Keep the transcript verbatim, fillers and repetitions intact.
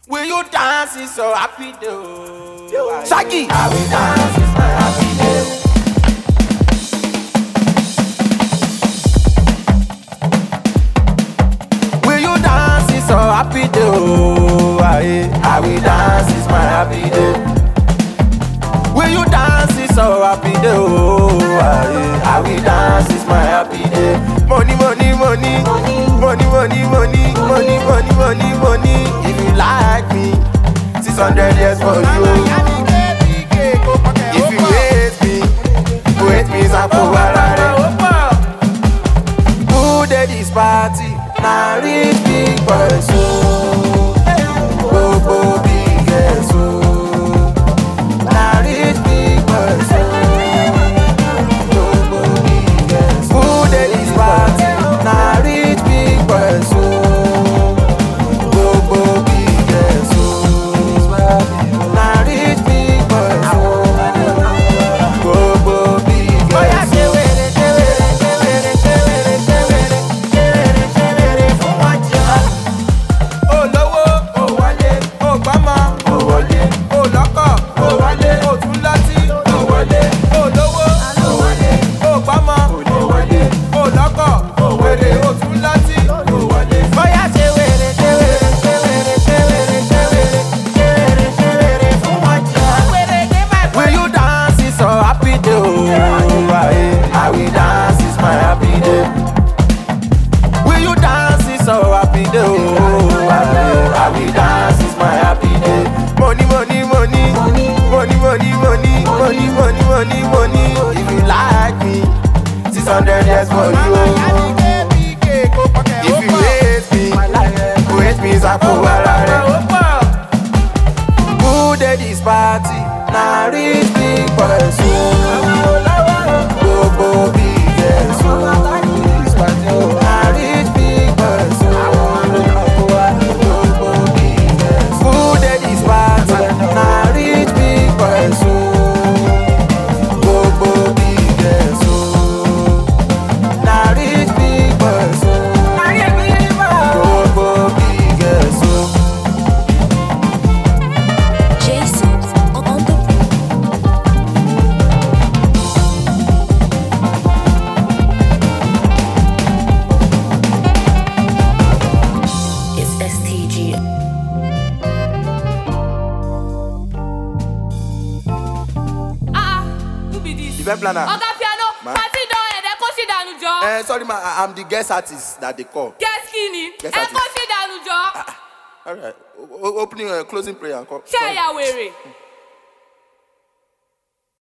Will you dance? It's so happy though. Shaggy. I will dance. It's my happy day. Will you dance? It's so happy though. I will dance. It's my happy day. Will you dance? It's so happy though. I will dance. It's my happy day. Money, money, money, money, money, money, money, money, money, money, money. If you like me, six hundred years for you. If you hate me, you hate me, Zapo Warare. Who did this party? Now reach big boy so, go go big girl so. Now reach big boy so, go go big girl so. Who did this party? Now reach big boy so, go go big girl so. Now reach big boy so, go go big girl so. I will dance, it's my happy day. Will you dance? It's so happy day. I will dance, it's my happy day. Money, money, money, money, money, money, money, money, money, money, money. If you like me, six hundred years for you. If you hate me, you hate me, Zapo Warare. Who did this party? Now reach big boy soon. Go go big girl soon. Now reach big boy soon. Go go big girl soon. Who did this party? Now reach big boy soon. Go go big girl soon. Now reach big boy soon. Go go big girl soon. Jason on the It's S T G. Ah, who be this? Event planner. Oga Piano, Ma? party don end, ẹ kó sí dànù jọ. Eh, sorry, ma, I- I'm the guest artist that they call. Guess kí ni? Guess Ẹ artist. kó sí dànù jọ. All right, o- o- opening and closing prayer. Call. Ṣé ẹ̀yà wèrè?